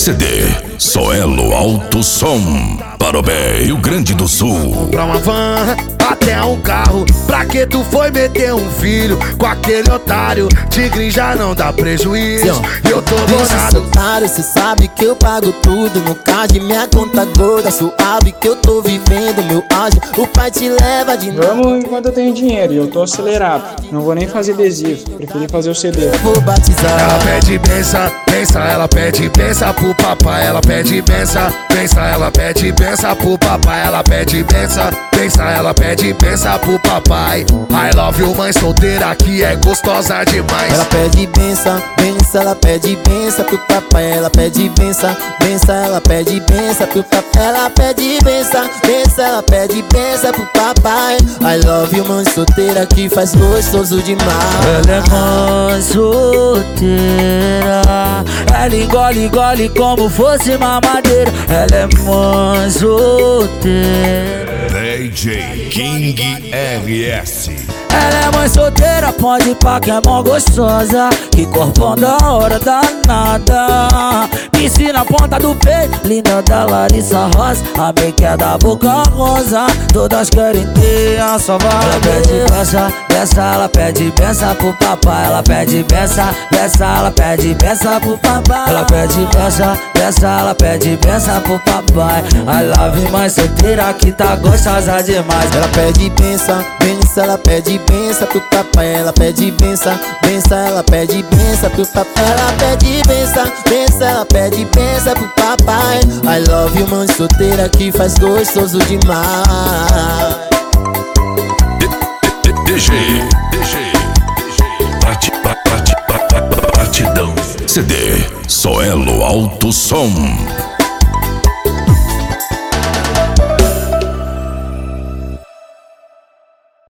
CD Soelo Alto Som, Parobé, Rio Grande do Sul. Pra uma van, até um carro. Pra que tu foi meter um filho com aquele otário? Tigre já não dá prejuízo. Eu tô bolado. Otário, cê sabe que eu pago tudo. No card, minha conta gorda. Suave que eu tô vivendo meu auge. O pai te leva de novo. Vamos enquanto eu tenho dinheiro e eu tô acelerado. Não vou nem fazer adesivo, preferi fazer o CD. Eu vou batizar. Ela pede benção, benção, ela pede benção pro papai. Ela pede benção, benção, ela pede benção pro papai. Ela pede benção, benção, ela pede benção pro papai. I love you, mãe solteira que é gostosa demais. Ela pede benção, benção, ela pede benção pro papai. Ela pede benção, benção, ela pede benção pro papai. Ela pede benção, benção, ela pede benção pro papai. I love you, mãe solteira que faz gostoso demais. Ela é mãe solteira, ela engole como fosse mamadeira. Ela é mãe solteira. DJ King RS. Ela é mãe solteira, pode pá que é mó gostosa. Que corpão da hora danada. Piscina na ponta do peito, linda da Larissa Rosa. A make é da boca rosa, todas querem ter a salvar. Ela pede benção, benção, ela pede benção pro papai. Ela pede benção, benção, ela pede benção pro papai. Ela pede benção, benção, ela pede benção pro papai. I love you, mãe solteira que tá gostosa demais. Ela pede benção, benção, ela pede benção pro papai. Ela pede benção, benção, ela pede benção pro papai. Ela pede benção, benção, ela pede benção pro papai. I love you, mãe solteira que faz gostoso demais. Batidão CD Soelo Alto Som.